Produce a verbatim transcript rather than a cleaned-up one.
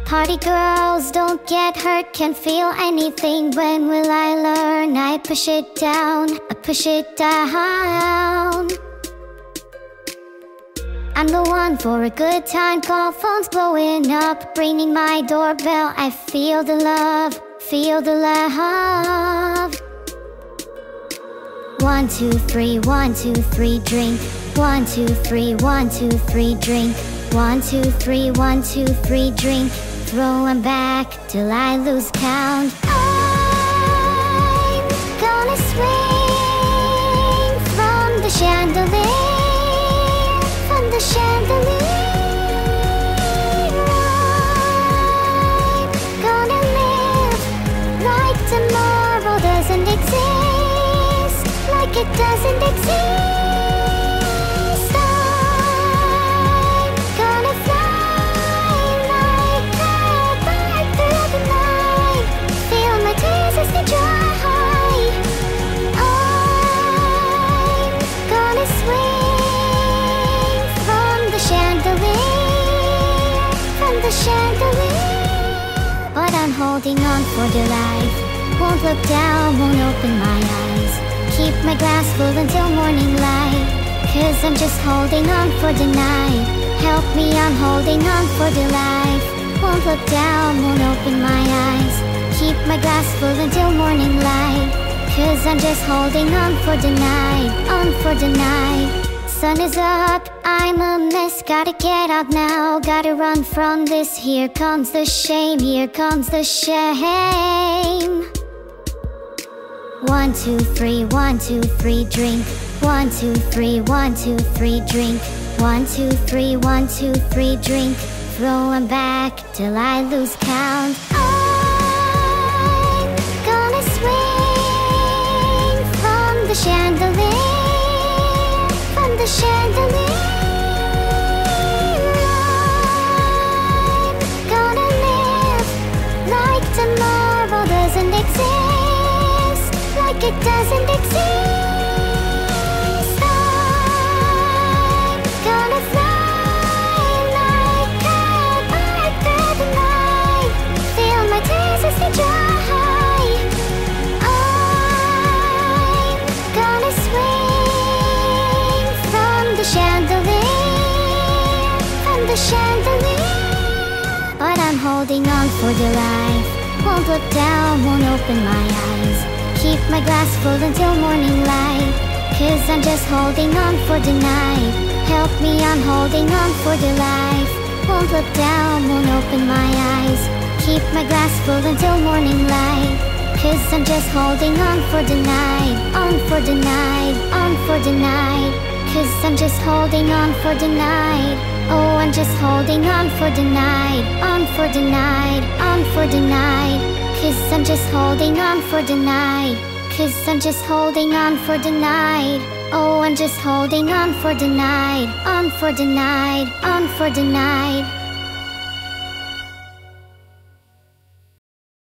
Party girls don't get hurt, can't feel anything. When will I learn? I push it down, I push it down. I'm the one for a good time, call phones blowing up, ringing my doorbell. I feel the love, feel the love. One, two, three, one, two, three, drink. One, two, three, one, two, three, drink. One, two, three, one, two, three, drink. Throw 'em back till I lose count. I'm gonna swing from the chandelier, from the chandelier. I'm gonna live like tomorrow doesn't exist, like it doesn't exist. The chandelier, but I'm holding on for dear life. Won't look down, won't open my eyes. Keep my glass full until morning light, 'cause I'm just holding on for the night. Help me, I'm holding on for dear life. Won't look down, won't open my eyes. Keep my glass full until morning light, 'cause I'm just holding on for the night, on for the night. Sun is up, I'm a mess, gotta get out now, gotta run from this. Here comes the shame, here comes the shame. One, two, three, one, two, three, drink. One, two, three, one, two, three, drink. One, two, three, one, two, three, drink. Throw 'em back till I lose count. I'm gonna swing from the chandelier, from the chandelier. I'm gonna live like tomorrow doesn't exist, like it doesn't exist. I'm gonna fly like a bird through the night, feel my tears as they dry. I'm gonna swing from the chandelier, from the chandelier, but I'm holding on for dear life. Won't look down, won't open my eyes. Keep my glass full until morning light, 'cause I'm just holding on for the night. Help me, I'm holding on for dear life. Won't look down, won't open my eyes. Keep my glass full until morning light, 'cause I'm just holding on for the night, on for the night, on for the night. 'Cause I'm just holding on for the night. Oh, I'm just holding on for the night, on for the night, on for the night. 'Cause I'm just holding on for the night. 'Cause I'm just holding on for the night. Oh, I'm just holding on for the night, on for the night, on for the night.